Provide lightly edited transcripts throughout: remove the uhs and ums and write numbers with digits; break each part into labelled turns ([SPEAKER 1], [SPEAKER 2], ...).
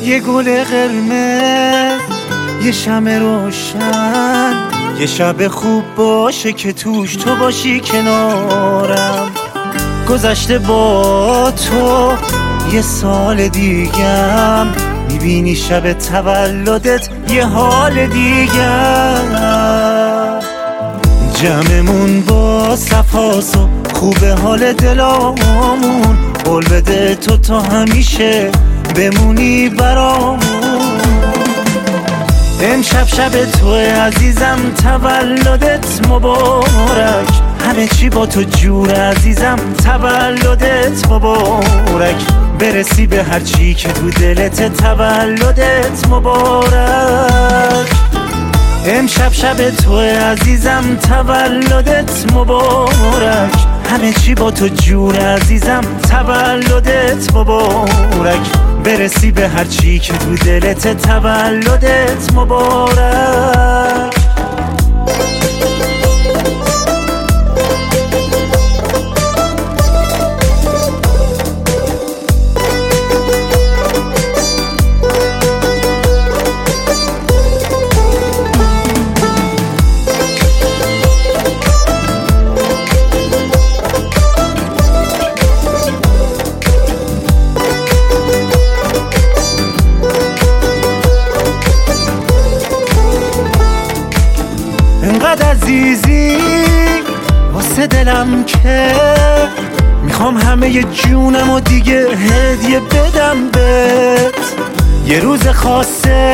[SPEAKER 1] یه گل قرمز، یه شمع روشن، یه شب خوب باشه که توش تو باشی کنارم. گذشته با تو یه سال دیگم، میبینی شب تولدت یه حال دیگر. جمعمون با صفاس و خوبه حال دلامون، قول بده تو تا همیشه بمونی برامون. امشب شب تو عزیزم، تولدت مبارک، همه چی با تو جور عزیزم، تولدت مبارک. برسی به هر چی که تو دلت، تولدت مبارک. امشب شب تو عزیزم، تولدت مبارک، همه چی با تو جور عزیزم، تولدت مبارک. برسی به هر چی که تو دلت، تولدت مبارک. انقدر عزیزی واسه دلم که میخوام همه جونم و دیگه هدیه بدم بهت. یه روز خاصه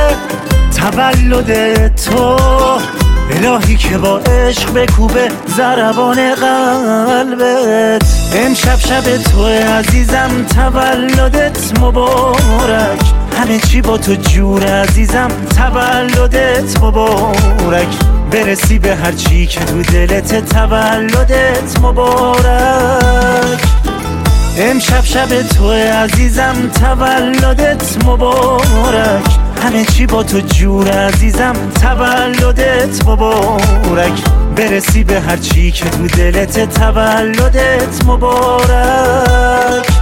[SPEAKER 1] تولد تو، الهی که با عشق بکوبه ضربان قلبت. امشب شب تو عزیزم، تولدت مبارک، همه چی با تو جور عزیزم، تولدت مبارک. برسی به هر چی که تو دلت، تولدت مبارک. امشب شب تو عزیزم، تولدت مبارک، همه چی با تو جور عزیزم، تولدت مبارک. برسی به هر چی که تو دلت، تولدت مبارک.